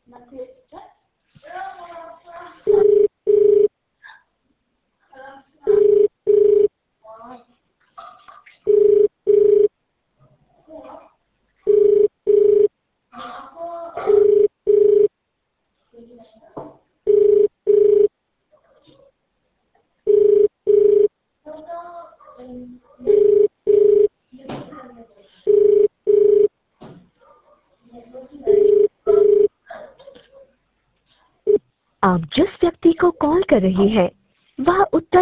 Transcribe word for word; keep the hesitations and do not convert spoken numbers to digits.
आप जिस व्यक्ति को कॉल कर रहे हैं वह उत्तर